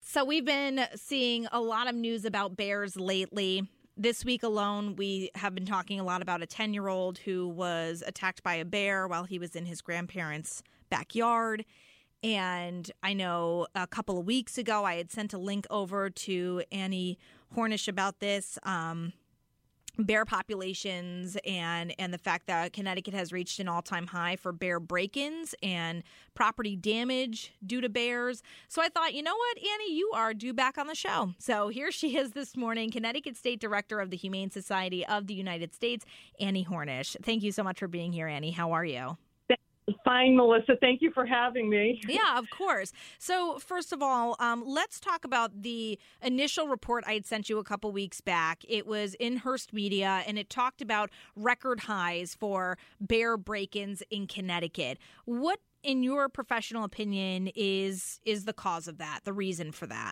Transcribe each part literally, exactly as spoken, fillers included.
So we've been seeing a lot of news about bears lately. This week alone, we have been talking a lot about a ten-year-old who was attacked by a bear while he was in his grandparents' backyard. And I know a couple of weeks ago, I had sent a link over to Annie Hornish about this. Um, bear populations and and the fact that Connecticut has reached an all-time high for bear break-ins and property damage due to bears. So I thought, you know what, Annie, you are due back on the show. So here she is this morning, Connecticut State Director of the Humane Society of the United States, Annie Hornish. Thank you so much for being here, Annie. How are you? Fine, Melissa. Thank you for having me. Yeah, of course. So first of all, um, let's talk about the initial report I had sent you a couple weeks back. It was in Hearst Media, and it talked about record highs for bear break-ins in Connecticut. What, in your professional opinion, is is the cause of that, the reason for that?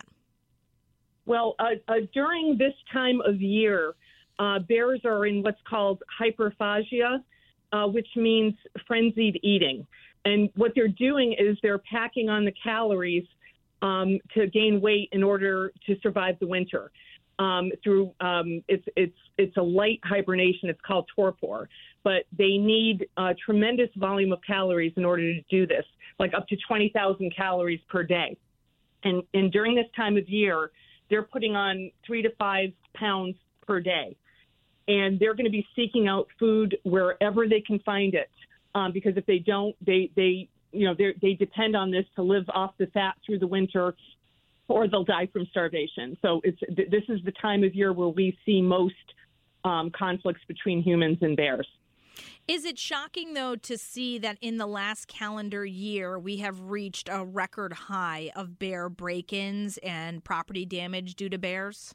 Well, uh, uh, during this time of year, uh, bears are in what's called hyperphagia, Uh, which means frenzied eating. And what they're doing is they're packing on the calories um, to gain weight in order to survive the winter. Um, through um, it's it's it's a light hibernation. It's called torpor, but they need a tremendous volume of calories in order to do this, like up to twenty thousand calories per day. And and during this time of year, they're putting on three to five pounds per day. And they're going to be seeking out food wherever they can find it, um, because if they don't, they they you know they depend on this to live off the fat through the winter, or they'll die from starvation. So it's th- this is the time of year where we see most um, conflicts between humans and bears. Is it shocking, though, to see that in the last calendar year we have reached a record high of bear break-ins and property damage due to bears?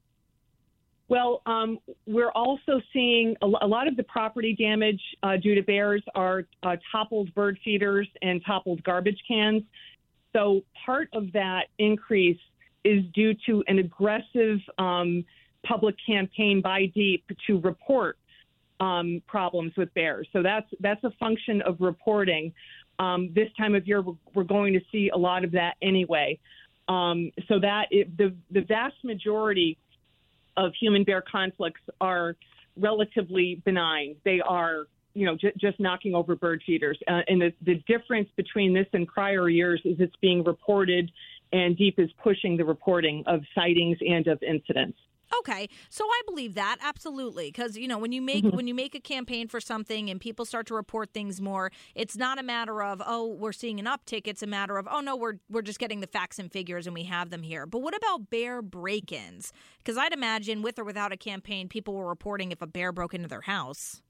Well, um, we're also seeing a, a lot of the property damage uh, due to bears are uh, toppled bird feeders and toppled garbage cans. So part of that increase is due to an aggressive um, public campaign by DEEP to report um, problems with bears. So that's that's a function of reporting. Um, this time of year, we're, we're going to see a lot of that anyway. Um, so that it, the the vast majority of human-bear conflicts are relatively benign. They are, you know, j- just knocking over bird feeders. Uh, and the, the difference between this and prior years is it's being reported, and DEEP is pushing the reporting of sightings and of incidents. Okay, so I believe that absolutely, because you know when you make Mm-hmm. when you make a campaign for something and people start to report things more, it's not a matter of oh we're seeing an uptick. It's a matter of oh no we're we're just getting the facts and figures and we have them here. But what about bear break-ins? Because I'd imagine with or without a campaign, people were reporting if a bear broke into their house.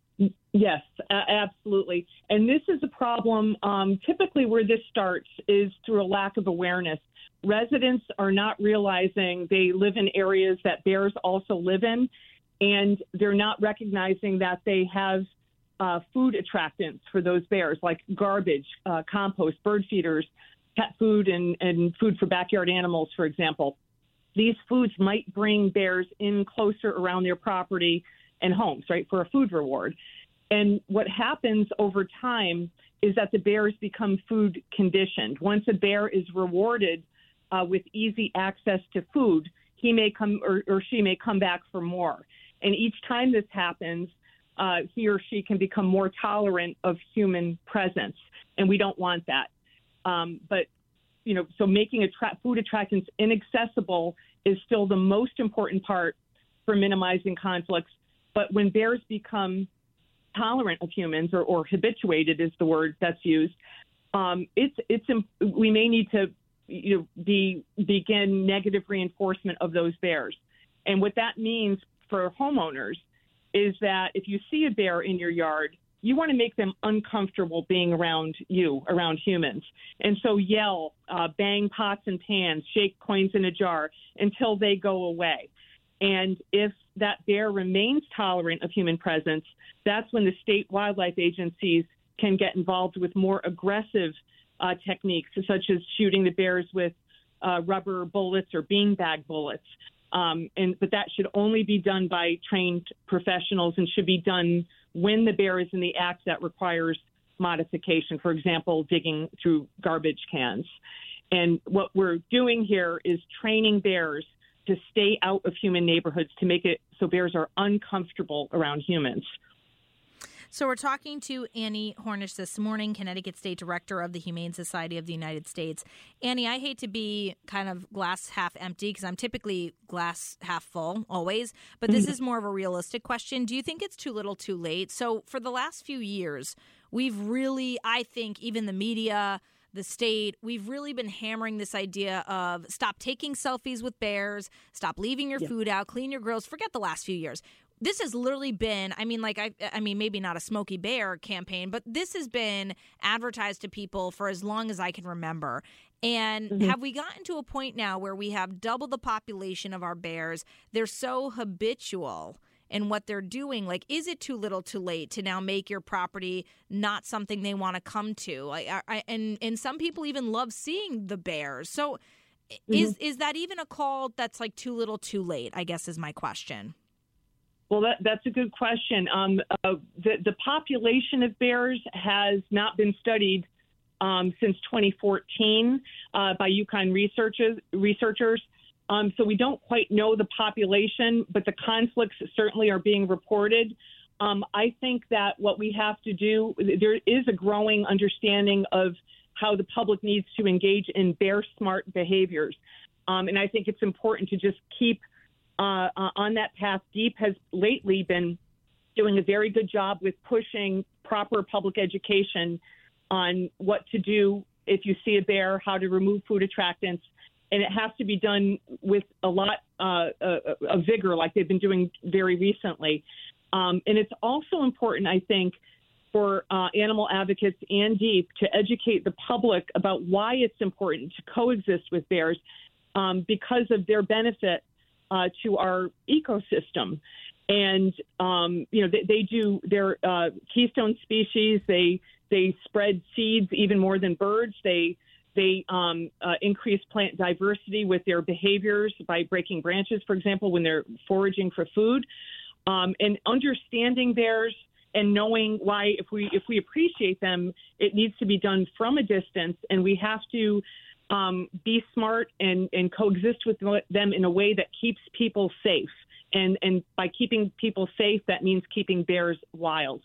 Yes, uh, absolutely. And this is a problem. Um, typically, where this starts is through a lack of awareness. Residents are not realizing they live in areas that bears also live in, and they're not recognizing that they have uh, food attractants for those bears, like garbage, uh, compost, bird feeders, pet food, and, and food for backyard animals, for example. These foods might bring bears in closer around their property and homes, right, for a food reward. And what happens over time is that the bears become food conditioned. Once a bear is rewarded Uh, with easy access to food, he may come or, or she may come back for more. And each time this happens, uh, he or she can become more tolerant of human presence. And we don't want that. Um, but, you know, so making attra- food attractants inaccessible is still the most important part for minimizing conflicts. But when bears become tolerant of humans or, or habituated is the word that's used, um, it's, it's, we may need to you know, be, begin negative reinforcement of those bears. And what that means for homeowners is that if you see a bear in your yard, you want to make them uncomfortable being around you, around humans. And so yell, uh, bang pots and pans, shake coins in a jar until they go away. And if that bear remains tolerant of human presence, that's when the state wildlife agencies can get involved with more aggressive Uh, techniques, such as shooting the bears with uh, rubber bullets or beanbag bullets. Um, and but that should only be done by trained professionals and should be done when the bear is in the act that requires modification, for example, digging through garbage cans. And what we're doing here is training bears to stay out of human neighborhoods, to make it so bears are uncomfortable around humans. So we're talking to Annie Hornish this morning, Connecticut State Director of the Humane Society of the United States. Annie, I hate to be kind of glass half empty because I'm typically glass half full always, but this is more of a realistic question. Do you think it's too little too late? So for the last few years, we've really, I think, even the media, the state, we've really been hammering this idea of stop taking selfies with bears, stop leaving your yeah. food out, clean your grills. Forget the last few years. This has literally been, I mean, like, I I mean, maybe not a Smokey Bear campaign, but this has been advertised to people for as long as I can remember. And mm-hmm. have we gotten to a point now where we have double the population of our bears? They're so habitual in what they're doing. Like, is it too little too late to now make your property not something they want to come to? I, I, and, and some people even love seeing the bears. So mm-hmm. is, is that even a call that's like too little too late, I guess is my question. Well, that, that's a good question. Um, uh, the, the population of bears has not been studied um, since twenty fourteen uh, by UConn researchers. researchers. Um, so we don't quite know the population, but the conflicts certainly are being reported. Um, I think that what we have to do, there is a growing understanding of how the public needs to engage in bear smart behaviors. Um, and I think it's important to just keep Uh, uh, on that path. DEEP has lately been doing a very good job with pushing proper public education on what to do if you see a bear, how to remove food attractants. And it has to be done with a lot uh, uh, of vigor, like they've been doing very recently. Um, and it's also important, I think, for uh, animal advocates and DEEP to educate the public about why it's important to coexist with bears um, because of their benefit Uh, to our ecosystem. And, um, you know, they, they do their uh, keystone species. They they spread seeds even more than birds. They they um, uh, increase plant diversity with their behaviors by breaking branches, for example, when they're foraging for food. Um, and understanding bears and knowing why, if we if we appreciate them, it needs to be done from a distance, and we have to Um, be smart and, and coexist with them in a way that keeps people safe. And, and by keeping people safe, that means keeping bears wild.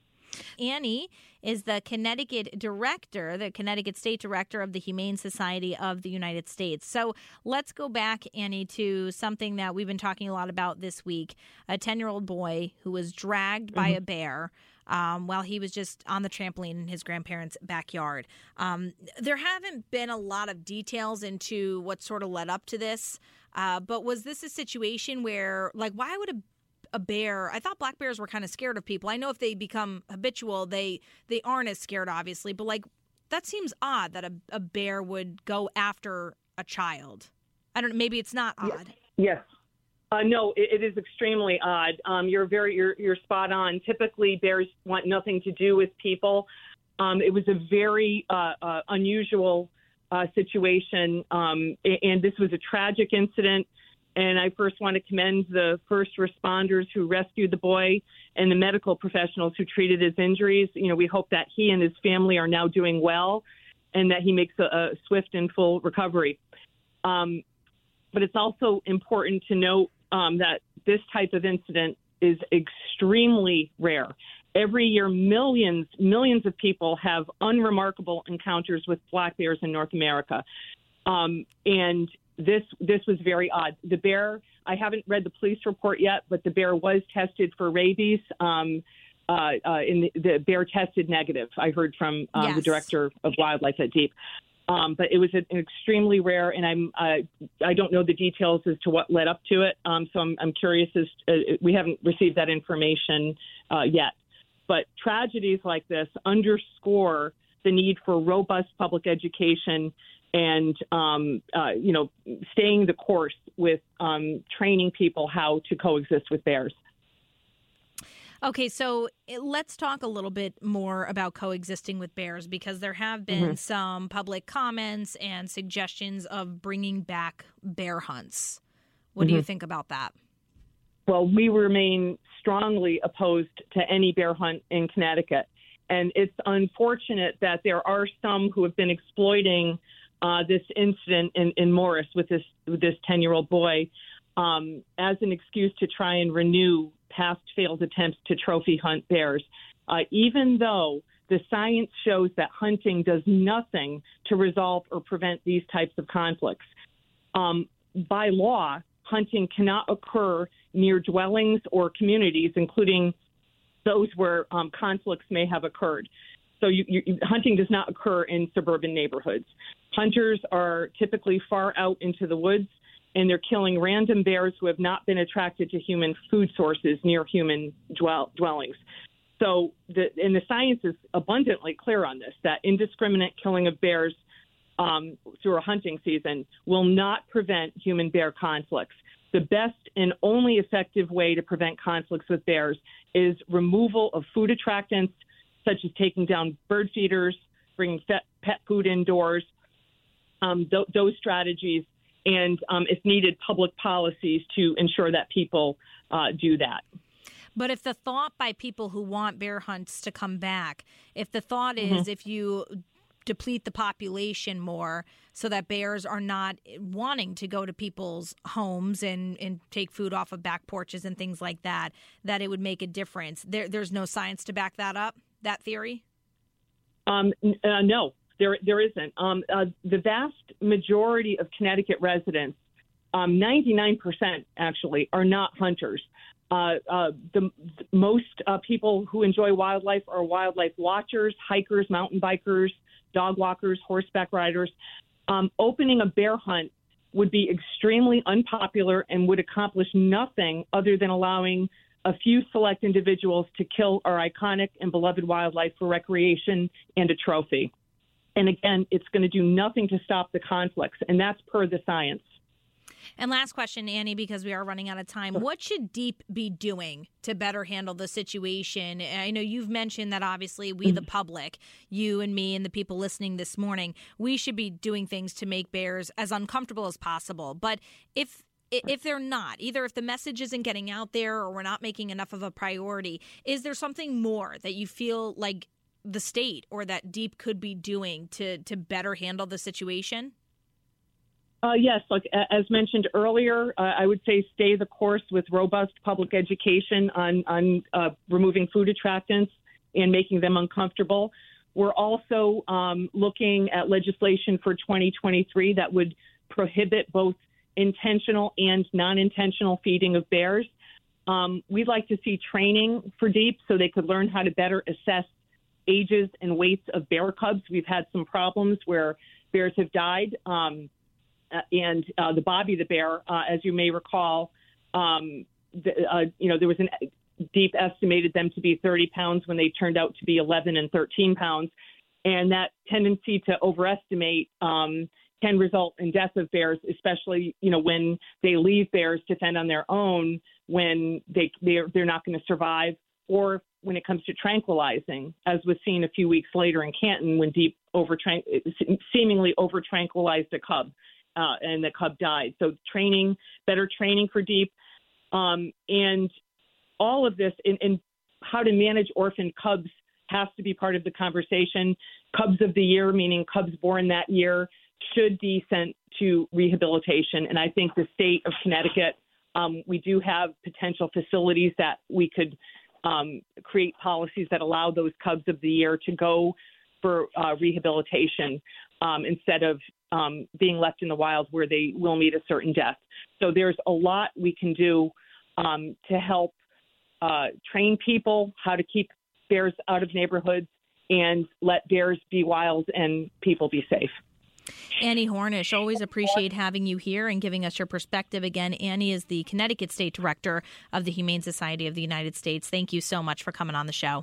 Annie is the Connecticut director, the Connecticut State Director of the Humane Society of the United States. So let's go back, Annie, to something that we've been talking a lot about this week. A ten-year-old boy who was dragged by mm-hmm. a bear Um, while he was just on the trampoline in his grandparents' backyard. Um, there haven't been a lot of details into what sort of led up to this, uh, but was this a situation where, like, why would a, a bear, I thought black bears were kind of scared of people. I know if they become habitual, they, they aren't as scared, obviously, but, like, that seems odd that a, a bear would go after a child. I don't know, maybe it's not odd. Yes. Uh, no, it, it is extremely odd. Um, you're very, you're, you're spot on. Typically, bears want nothing to do with people. Um, it was a very uh, uh, unusual uh, situation, um, and this was a tragic incident. And I first want to commend the first responders who rescued the boy and the medical professionals who treated his injuries. You know, we hope that he and his family are now doing well, and that he makes a, a swift and full recovery. Um, but it's also important to note Um, that this type of incident is extremely rare. Every year, millions, millions of people have unremarkable encounters with black bears in North America. Um, and this this was very odd. The bear, I haven't read the police report yet, but the bear was tested for rabies. Um, uh, uh, and the, the bear tested negative. I heard from um, yes. the director of wildlife at DEEP. Um, but it was an extremely rare, and I'm uh, I don't know the details as to what led up to it. Um, so I'm, I'm curious as uh, we haven't received that information uh, yet. But tragedies like this underscore the need for robust public education and um, uh, you know staying the course with um, training people how to coexist with bears. Okay, so let's talk a little bit more about coexisting with bears, because there have been mm-hmm. some public comments and suggestions of bringing back bear hunts. What mm-hmm. do you think about that? Well, we remain strongly opposed to any bear hunt in Connecticut. And it's unfortunate that there are some who have been exploiting uh, this incident in, in Morris with this with this ten-year-old boy um, as an excuse to try and renew past failed attempts to trophy hunt bears, uh, even though the science shows that hunting does nothing to resolve or prevent these types of conflicts. Um, by law, hunting cannot occur near dwellings or communities, including those where um, conflicts may have occurred. So you, you, hunting does not occur in suburban neighborhoods. Hunters are typically far out into the woods, and they're killing random bears who have not been attracted to human food sources near human dwell, dwellings. So, the, and the science is abundantly clear on this, that indiscriminate killing of bears um, through a hunting season will not prevent human-bear conflicts. The best and only effective way to prevent conflicts with bears is removal of food attractants, such as taking down bird feeders, bringing pet, pet food indoors, um, th- those strategies, and, um, if needed, public policies to ensure that people uh, do that. But if the thought by people who want bear hunts to come back, if the thought is mm-hmm. if you deplete the population more so that bears are not wanting to go to people's homes and, and take food off of back porches and things like that, that it would make a difference. There, there's no science to back that up, that theory? Um, uh, no, there there isn't. Um, uh, the vast majority of Connecticut residents, um, ninety-nine percent actually, are not hunters. Uh, uh, the most uh, people who enjoy wildlife are wildlife watchers, hikers, mountain bikers, dog walkers, horseback riders. Um, opening a bear hunt would be extremely unpopular and would accomplish nothing other than allowing a few select individuals to kill our iconic and beloved wildlife for recreation and a trophy. And again, it's going to do nothing to stop the conflicts, and that's per the science. And last question, Annie, because we are running out of time. What should DEEP be doing to better handle the situation? I know you've mentioned that obviously we, the public, you and me and the people listening this morning, we should be doing things to make bears as uncomfortable as possible. But if if they're not, either if the message isn't getting out there or we're not making enough of a priority, is there something more that you feel like the state or that DEEP could be doing to, to better handle the situation? Uh, yes, like as mentioned earlier, uh, I would say stay the course with robust public education on, on uh, removing food attractants and making them uncomfortable. We're also um, looking at legislation for twenty twenty-three that would prohibit both intentional and non-intentional feeding of bears. Um, we'd like to see training for DEEP so they could learn how to better assess ages and weights of bear cubs. We've had some problems where bears have died. Um, Uh, and uh, the Bobby the bear, uh, as you may recall, um, the, uh, you know, there was an DEEP estimated them to be thirty pounds when they turned out to be eleven and thirteen pounds. And that tendency to overestimate um, can result in death of bears, especially, you know, when they leave bears to fend on their own, when they, they're, they're not going to survive, or when it comes to tranquilizing, as was seen a few weeks later in Canton when DEEP over seemingly over tranquilized a cub. Uh, and the cub died. So training, better training for DEEP, um, and all of this in, in how to manage orphan cubs has to be part of the conversation. Cubs of the year, meaning cubs born that year, should be sent to rehabilitation. And I think the state of Connecticut, um, we do have potential facilities that we could um, create policies that allow those cubs of the year to go for uh, rehabilitation um, instead of Um, being left in the wild where they will meet a certain death. So there's a lot we can do um, to help uh, train people how to keep bears out of neighborhoods and let bears be wild and people be safe. Annie Hornish, always appreciate having you here and giving us your perspective. Again, Annie is the Connecticut State Director of the Humane Society of the United States. Thank you so much for coming on the show.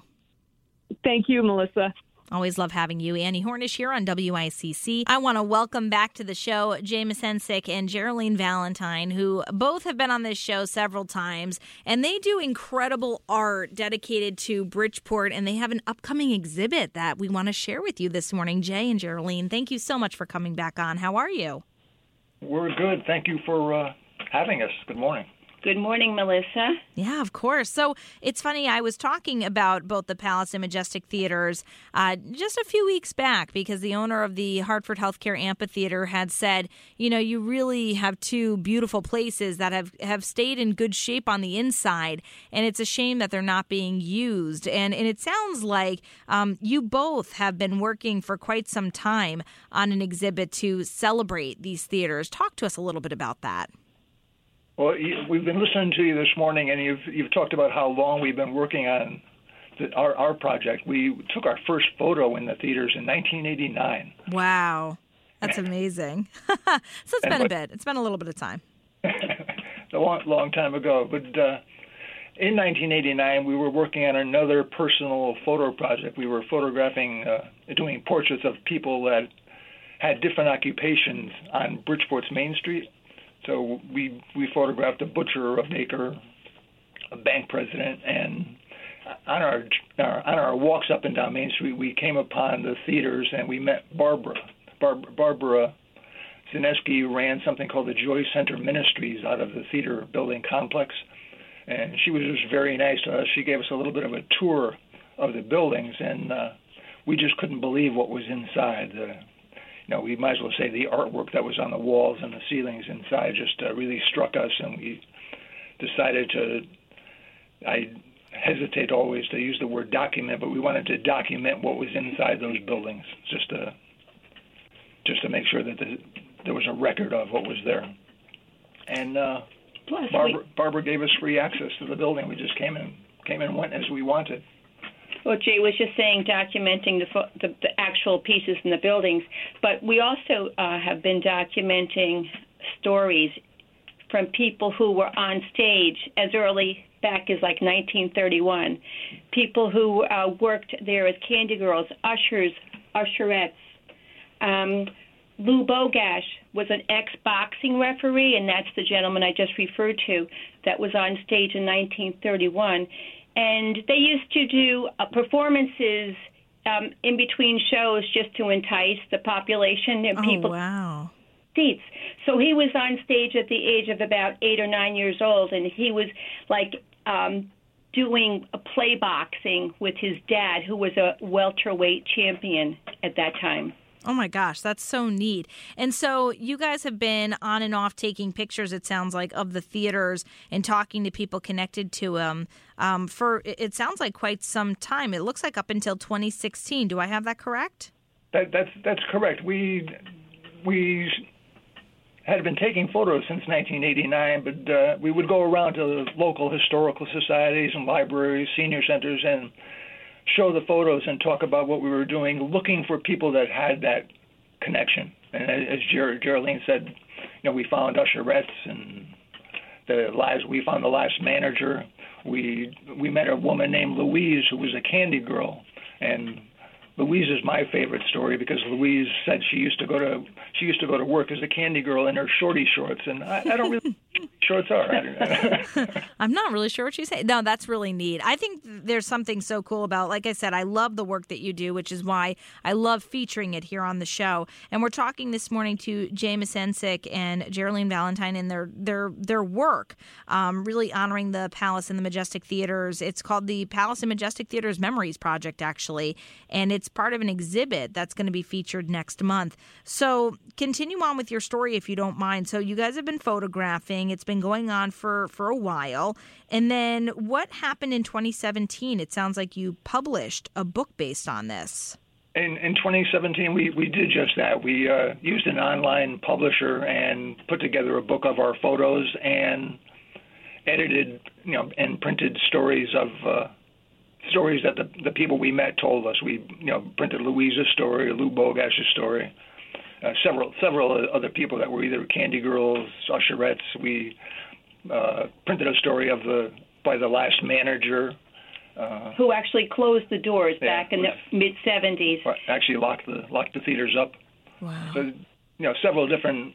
Thank you, Melissa. Always love having you. Annie Hornish here on W I C C. I want to welcome back to the show Jay Misensic and Geraldine Valentine, who both have been on this show several times, and they do incredible art dedicated to Bridgeport, and they have an upcoming exhibit that we want to share with you this morning. Jay and Geraldine, thank you so much for coming back on. How are you? We're good. Thank you for uh, having us. Good morning. Good morning, Melissa. Yeah, of course. So it's funny, I was talking about both the Palace and Majestic Theaters uh, just a few weeks back because the owner of the Hartford Healthcare Amphitheater had said, you know, you really have two beautiful places that have, have stayed in good shape on the inside, and it's a shame that they're not being used. And, and it sounds like um, you both have been working for quite some time on an exhibit to celebrate these theaters. Talk to us a little bit about that. Well, we've been listening to you this morning, and you've you've talked about how long we've been working on the, our our project. We took our first photo in the theaters in nineteen eighty-nine. Wow, that's amazing. So it's been and, a bit. It's been a little bit of time. a long, long time ago. But uh, in nineteen eighty-nine, we were working on another personal photo project. We were photographing, uh, doing portraits of people that had different occupations on Bridgeport's Main Street. So we we photographed a butcher, a baker, a bank president, and on our, our on our walks up and down Main Street, we came upon the theaters and we met Barbara. Bar- Barbara Zineski ran something called the Joy Center Ministries out of the theater building complex, and she was just very nice to us. She gave us a little bit of a tour of the buildings, and uh, we just couldn't believe what was inside. The, You know, we might as well say the artwork that was on the walls and the ceilings inside just uh, really struck us, and we decided to, I hesitate always to use the word document, but we wanted to document what was inside those buildings, just to, just to make sure that the, there was a record of what was there. And uh, Barbara, Barbara gave us free access to the building. We just came in, came and went as we wanted. Well, Jay was just saying documenting the, the, the actual pieces in the buildings, but we also uh, have been documenting stories from people who were on stage as early back as like nineteen thirty-one, people who uh, worked there as candy girls, ushers, usherettes. Um, Lou Bogash was an ex-boxing referee, and that's the gentleman I just referred to that was on stage in nineteen thirty-one. And they used to do uh, performances um, in between shows just to entice the population and oh, people. Wow. Seats. So he was on stage at the age of about eight or nine years old, and he was like um, doing a play boxing with his dad, who was a welterweight champion at that time. Oh, my gosh, that's so neat. And so you guys have been on and off taking pictures, it sounds like, of the theaters and talking to people connected to them um, for, it sounds like, quite some time. It looks like up until twenty sixteen. Do I have that correct? That, that's that's correct. We we had been taking photos since nineteen eighty-nine, but uh, we would go around to local historical societies and libraries, senior centers, and show the photos and talk about what we were doing, looking for people that had that connection. And as Ger- Geraldine said, you know, we found usherettes and the lives. We found the last manager. We we met a woman named Louise who was a candy girl, and Louise is my favorite story because Louise said she used to go to she used to go to work as a candy girl in her shorty shorts, and I, I don't really know what shorts are. I'm not really sure what you say. No, that's really neat. I think there's something so cool about, like I said, I love the work that you do, which is why I love featuring it here on the show. And we're talking this morning to Jay Masensic and Geraldine Valentine and their their their work, um, really honoring the Palace and the Majestic Theaters. It's called the Palace and Majestic Theaters Memories Project, actually, and it's part of an exhibit that's going to be featured next month. So continue on with your story if you don't mind. So you guys have been photographing. It's been going on for, for a while. And then what happened in twenty seventeen? It sounds like you published a book based on this. In, in twenty seventeen, we, we did just that. We uh, used an online publisher and put together a book of our photos and edited, you know, and printed stories of uh, stories that the, the people we met told us. We, you know, printed Louise's story, Lou Bogash's story, uh, several several other people that were either candy girls, usherettes. We uh, printed a story of the by the last manager. Uh, Who actually closed the doors yeah, back in the mid seventies. Actually locked the locked the theaters up. Wow. So, you know, several different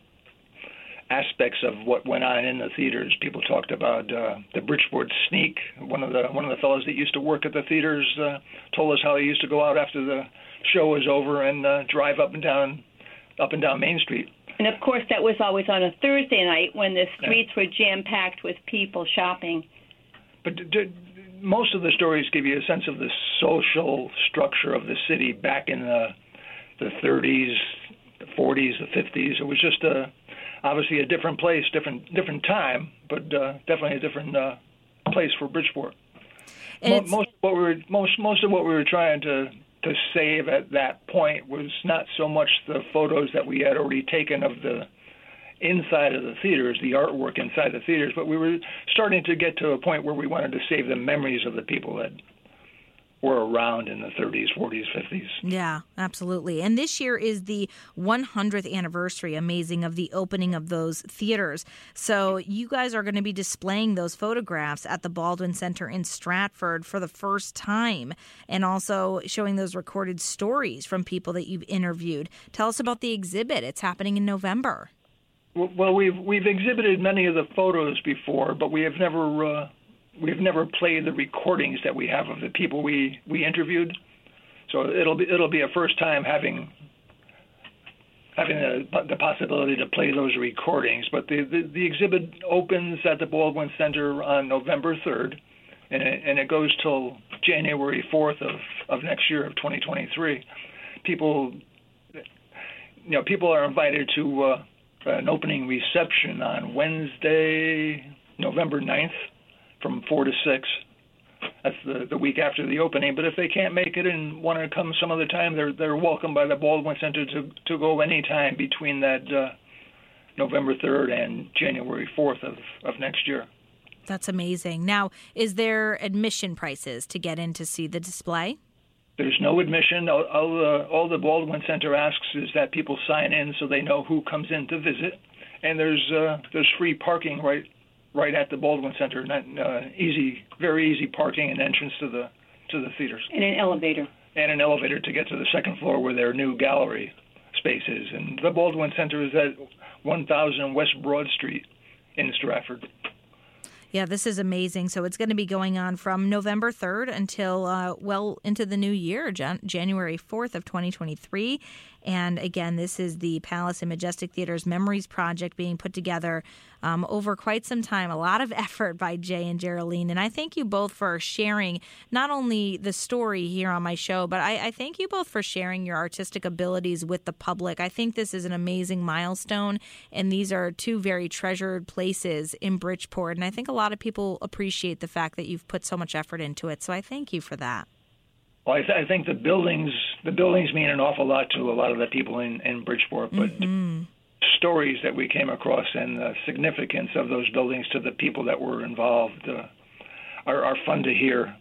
aspects of what went on in the theaters. People talked about uh, the Bridgeport sneak. One of the one of the fellows that used to work at the theaters uh, told us how he used to go out after the show was over and uh, drive up and down up and down Main Street And, of course, that was always on a Thursday night when the streets yeah. were jam-packed with people shopping. But d- d- most of the stories give you a sense of the social structure of the city back in the, the thirties, the forties, the fifties. It was just a, obviously a different place, different different time, but uh, definitely a different uh, place for Bridgeport. Mo- most of what we were most most of what we were trying to to save at that point was not so much the photos that we had already taken of the inside of the theaters, the artwork inside the theaters, but we were starting to get to a point where we wanted to save the memories of the people that were around in the thirties, forties, fifties. Yeah, absolutely. And this year is the one hundredth anniversary, amazing, of the opening of those theaters. So you guys are going to be displaying those photographs at the Baldwin Center in Stratford for the first time, and also showing those recorded stories from people that you've interviewed. Tell us about the exhibit. It's happening in November. Well, we've we've exhibited many of the photos before, but we have never uh, we've never played the recordings that we have of the people we, we interviewed. So it'll be it'll be a first time having having the, the possibility to play those recordings. But the, the, the exhibit opens at the Baldwin Center on November third, and it, and it goes till January fourth of, of next year of twenty twenty-three. People, you know, people are invited to uh, an opening reception on Wednesday, November ninth, from four to six. That's the, the week after the opening. But if they can't make it and want to come some other time, they're they're welcome by the Baldwin Center to, to go any time between that uh, November third and January fourth of, of next year. That's amazing. Now, is there admission prices to get in to see the display? There's no admission. All, all, uh, all the Baldwin Center asks is that people sign in so they know who comes in to visit. And there's uh, there's free parking right right at the Baldwin Center. Not, uh, easy, very easy parking and entrance to the to the theaters. And an elevator. And an elevator to get to the second floor where their new gallery space is. And the Baldwin Center is at one thousand West Broad Street in Stratford. Yeah, this is amazing. So it's going to be going on from November third until uh, well into the new year, Jan- January fourth of twenty twenty-three. And again, this is the Palace and Majestic Theater's Memories Project being put together um, over quite some time. A lot of effort by Jay and Geraldine. And I thank you both for sharing not only the story here on my show, but I, I thank you both for sharing your artistic abilities with the public. I think this is an amazing milestone. And these are two very treasured places in Bridgeport. And I think a lot of people appreciate the fact that you've put so much effort into it. So I thank you for that. Well, I, th- I think the buildings the buildings mean an awful lot to a lot of the people in, in Bridgeport, but mm-hmm. stories that we came across and the significance of those buildings to the people that were involved uh, are, are fun to hear.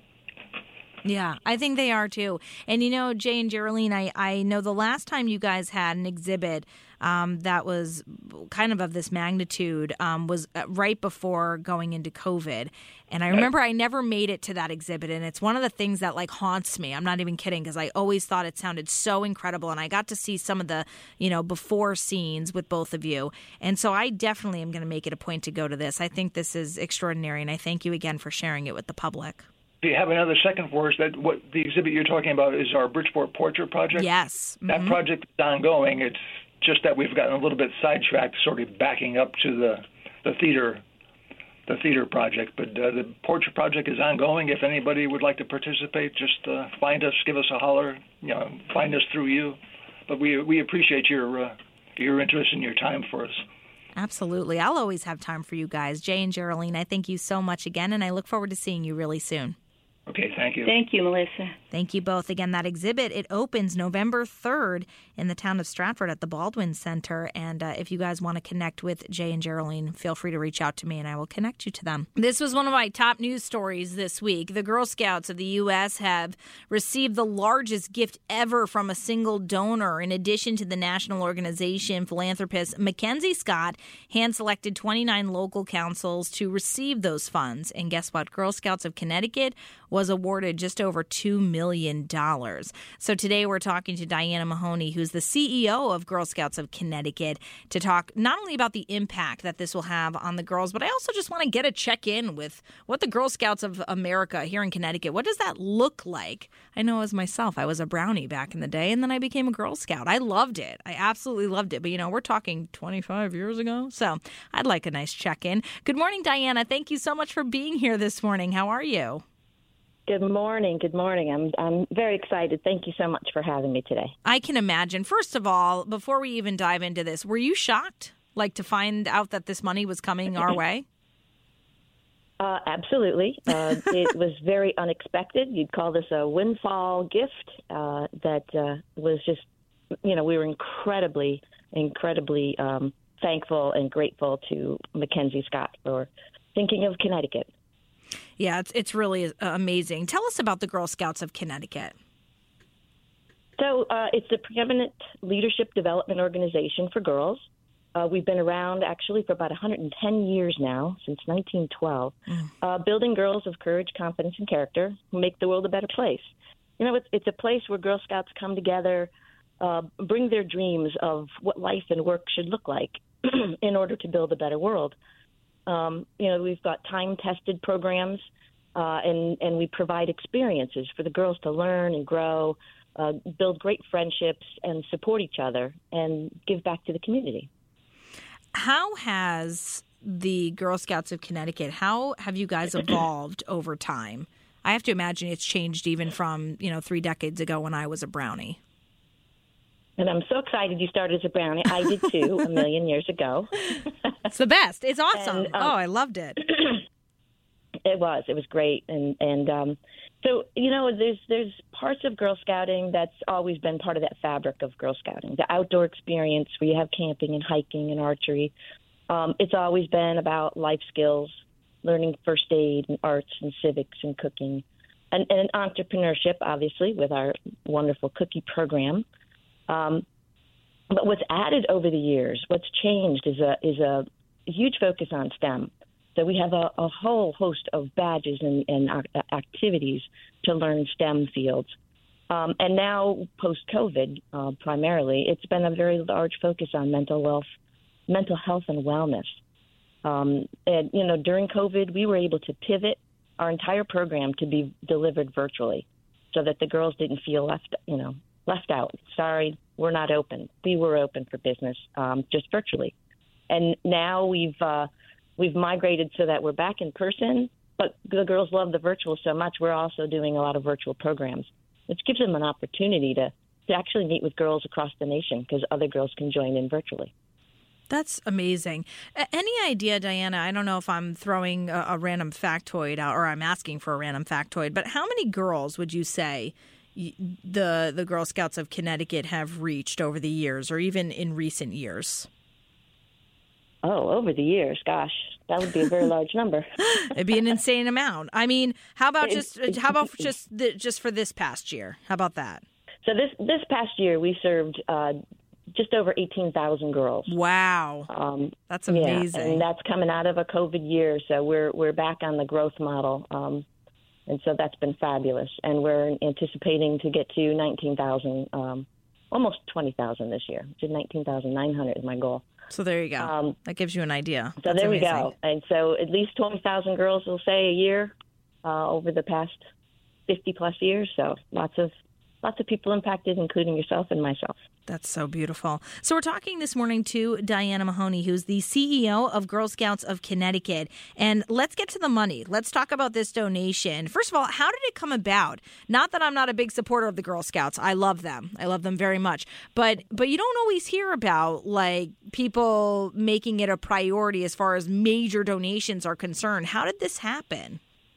Yeah, I think they are too. And you know, Jay and Geraldine, I, I know the last time you guys had an exhibit um, that was kind of of this magnitude um, was right before going into COVID. And I remember I never made it to that exhibit. And it's one of the things that like haunts me. I'm not even kidding, because I always thought it sounded so incredible. And I got to see some of the, you know, before scenes with both of you. And so I definitely am going to make it a point to go to this. I think this is extraordinary. And I thank you again for sharing it with the public. Do you have another second for us? That what the exhibit you're talking about is our Bridgeport Portrait Project? Yes. Mm-hmm. That project is ongoing. It's just that we've gotten a little bit sidetracked, sort of backing up to the, the theater the theater project. But uh, the Portrait Project is ongoing. If anybody would like to participate, just uh, find us, give us a holler, you know, find us through you. But we we appreciate your uh, your interest and your time for us. Absolutely. I'll always have time for you guys. Jay and Geraldine, I thank you so much again, and I look forward to seeing you really soon. Okay, thank you. Thank you, Melissa. Thank you both. Again, that exhibit, it opens November third in the town of Stratford at the Baldwin Center. And uh, if you guys want to connect with Jay and Geraldine, feel free to reach out to me and I will connect you to them. This was one of my top news stories this week. The Girl Scouts of the U S have received the largest gift ever from a single donor. In addition to the national organization, philanthropist Mackenzie Scott hand-selected twenty-nine local councils to receive those funds. And guess what? Girl Scouts of Connecticut was was awarded just over two million dollars. So today we're talking to Diana Mahoney, who's the C E O of Girl Scouts of Connecticut, to talk not only about the impact that this will have on the girls, but I also just want to get a check-in with what the Girl Scouts of America here in Connecticut, what does that look like? I know as myself, I was a brownie back in the day, and then I became a Girl Scout. I loved it. I absolutely loved it. But, you know, we're talking twenty-five years ago, so I'd like a nice check-in. Good morning, Diana. Thank you so much for being here this morning. How are you? Good morning. Good morning. I'm I'm very excited. Thank you so much for having me today. I can imagine. First of all, before we even dive into this, were you shocked, like, to find out that this money was coming our way? Uh, absolutely. Uh, it was very unexpected. You'd call this a windfall gift uh, that uh, was just, you know, we were incredibly, incredibly um, thankful and grateful to Mackenzie Scott for thinking of Connecticut. Yeah, it's it's really amazing. Tell us about the Girl Scouts of Connecticut. So uh, it's the preeminent leadership development organization for girls. Uh, we've been around actually for about one hundred ten years now, since nineteen twelve, mm. uh, building girls of courage, confidence, and character who make the world a better place. You know, it's, it's a place where Girl Scouts come together, uh, bring their dreams of what life and work should look like in order to build a better world. Um, you know, we've got time-tested programs, uh, and, and we provide experiences for the girls to learn and grow, uh, build great friendships, and support each other and give back to the community. How has the Girl Scouts of Connecticut, how have you guys evolved over time? I have to imagine it's changed even from, you know, three decades ago when I was a brownie. And I'm so excited you started as a brownie. I did too, a million years ago. It's the best. It's awesome. And, um, oh, I loved it. It was. It was great. And and um, so, you know, there's there's parts of Girl Scouting that's always been part of that fabric of Girl Scouting, the outdoor experience where you have camping and hiking and archery. Um, it's always been about life skills, learning first aid and arts and civics and cooking, and, and entrepreneurship, obviously, with our wonderful cookie program. Um, but what's added over the years, what's changed is a is a huge focus on STEM. So we have a, a whole host of badges and, and activities to learn STEM fields. Um, and now, post-COVID, uh, primarily, it's been a very large focus on mental health, mental health and wellness. Um, and, you know, during COVID, we were able to pivot our entire program to be delivered virtually so that the girls didn't feel left, you know, left out. Sorry, we're not open. We were open for business, um, just virtually. And now we've uh, we've migrated so that we're back in person, but the girls love the virtual so much, we're also doing a lot of virtual programs, which gives them an opportunity to, to actually meet with girls across the nation because other girls can join in virtually. That's amazing. Any idea, Diana, I don't know if I'm throwing a, a random factoid out or I'm asking for a random factoid, but how many girls would you say the the Girl Scouts of Connecticut have reached over the years or even in recent years? Oh, over the years, gosh, that would be a very large number. It'd be an insane amount. I mean, how about just how about just the, just for this past year? How about that? So this this past year, we served uh, just over eighteen thousand girls. Wow, um, that's amazing. Yeah, and that's coming out of a COVID year, so we're we're back on the growth model, um, and so that's been fabulous. And we're anticipating to get to nineteen thousand, um, almost twenty thousand this year. Which is nineteen thousand nine hundred is my goal. So there you go. Um, that gives you an idea. So That's there amazing. we go. And so at least twenty thousand girls will say a year uh, over the past fifty plus years. So lots of lots of people impacted, including yourself and myself. That's so beautiful. So we're talking this morning to Diana Mahoney, who's the C E O of Girl Scouts of Connecticut. And let's get to the money. Let's talk about this donation. First of all, how did it come about? Not that I'm not a big supporter of the Girl Scouts. I love them. I love them very much. But but you don't always hear about, like, people making it a priority as far as major donations are concerned. How did this happen?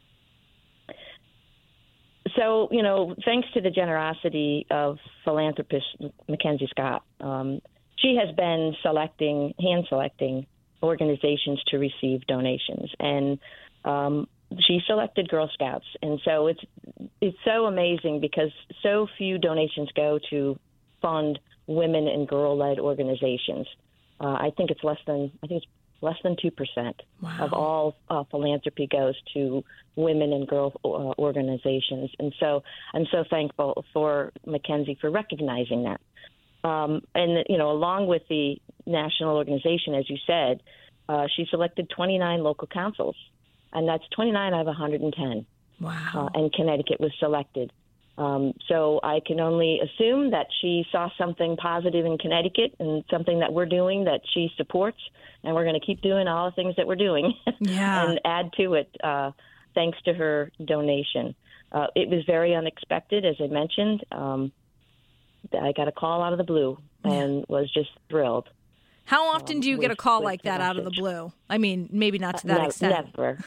So, you know, thanks to the generosity of philanthropist Mackenzie Scott, um, she has been selecting, hand-selecting organizations to receive donations. And um, she selected Girl Scouts. And so it's it's so amazing because so few donations go to fund women and girl-led organizations. Uh, I think it's less than, I think it's Less than two percent wow. of all uh, philanthropy goes to women and girl uh, organizations. And so I'm so thankful for Mackenzie for recognizing that. Um, and, you know, along with the national organization, as you said, uh, she selected twenty-nine local councils, and that's twenty-nine out of one hundred ten. Wow. Uh, and Connecticut was selected. Um, so I can only assume that she saw something positive in Connecticut and something that we're doing that she supports, and we're going to keep doing all the things that we're doing yeah. and add to it uh, thanks to her donation. Uh, it was very unexpected, as I mentioned. Um, I got a call out of the blue and yeah. was just thrilled. How often um, do you with, get a call like that message. out of the blue? I mean, maybe not to that uh, ne- extent. Never.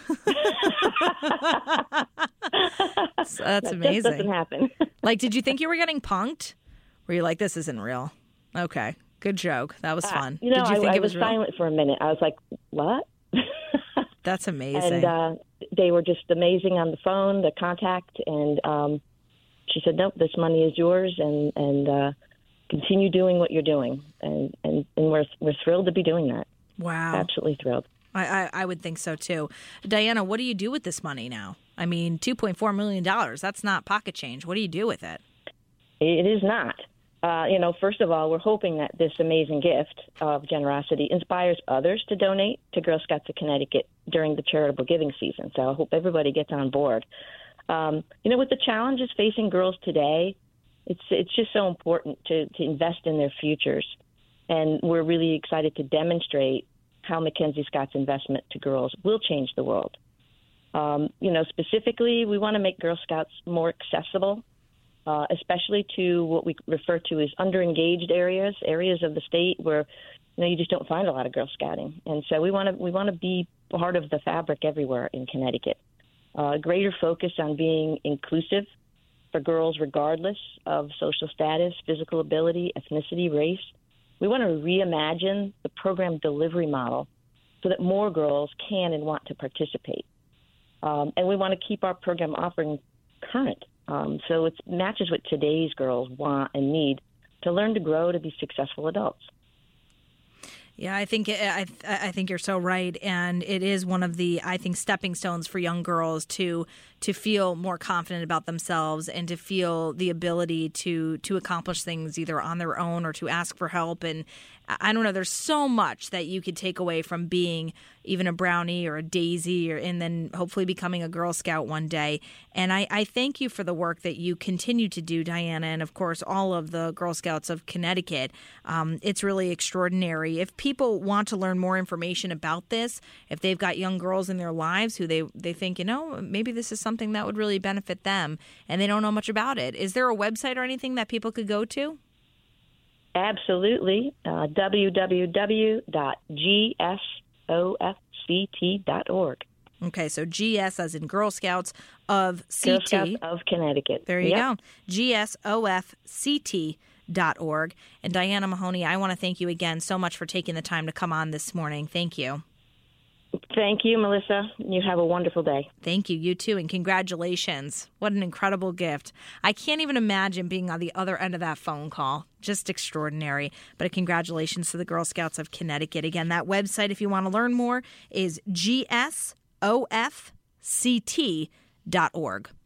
so that's that amazing. Just doesn't happen. Like, did you think you were getting punked? Were you like, this isn't real? Okay, good joke. That was fun. Uh, you know, did you I, think I it was, was real? silent for a minute. I was like, what? That's amazing. And uh, they were just amazing on the phone, the contact, and um, she said, nope, this money is yours, and, and uh, continue doing what you're doing. And, and, and we're, we're thrilled to be doing that. Wow. Absolutely thrilled. I, I, I would think so, too. Diana, what do you do with this money now? I mean, two point four million dollars, that's not pocket change. What do you do with it? It is not. Uh, you know, first of all, we're hoping that this amazing gift of generosity inspires others to donate to Girl Scouts of Connecticut during the charitable giving season. So I hope everybody gets on board. Um, you know, with the challenges facing girls today, it's it's just so important to, to invest in their futures. And we're really excited to demonstrate how Mackenzie Scott's investment to girls will change the world. Um, you know, specifically, we want to make Girl Scouts more accessible, uh, especially to what we refer to as underengaged areas, areas of the state where, you know, you just don't find a lot of Girl Scouting. And so we want to we want to be part of the fabric everywhere in Connecticut. Uh, a greater focus on being inclusive for girls regardless of social status, physical ability, ethnicity, race. We want to reimagine the program delivery model so that more girls can and want to participate. Um, and we want to keep our program offering current, um, so it matches what today's girls want and need to learn to grow to be successful adults. Yeah, I think I I think you're so right, and it is one of the I think stepping stones for young girls to to feel more confident about themselves and to feel the ability to to accomplish things either on their own or to ask for help. And I don't know, there's so much that you could take away from being even a brownie or a daisy, or and then hopefully becoming a Girl Scout one day. And I, I thank you for the work that you continue to do, Diana, and of course all of the Girl Scouts of Connecticut. Um, it's really extraordinary. If people want to learn more information about this, if they've got young girls in their lives who they, they think, you know, maybe this is something that would really benefit them and they don't know much about it, is there a website or anything that people could go to? Absolutely. Uh, w w w dot g s o f c t dot org. Okay, so G S as in Girl Scouts of C T. Girl Scouts of Connecticut. There you yep. go. G S O F C T dot org. And Diana Mahoney, I want to thank you again so much for taking the time to come on this morning. Thank you. Thank you, Melissa. You have a wonderful day. Thank you. You too. And congratulations. What an incredible gift. I can't even imagine being on the other end of that phone call. Just extraordinary. But congratulations to the Girl Scouts of Connecticut. Again, that website, if you want to learn more, is G S O F C T dot org.